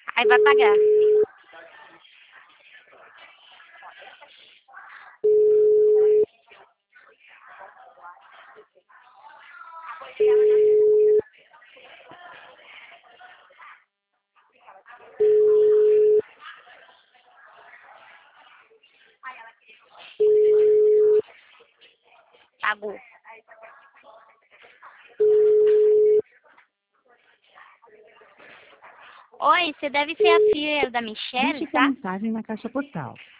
Aí vai pagar. Pagou. Oi, você deve ser a filha da Michelle, Deixe sua tá? mensagem na caixa postal.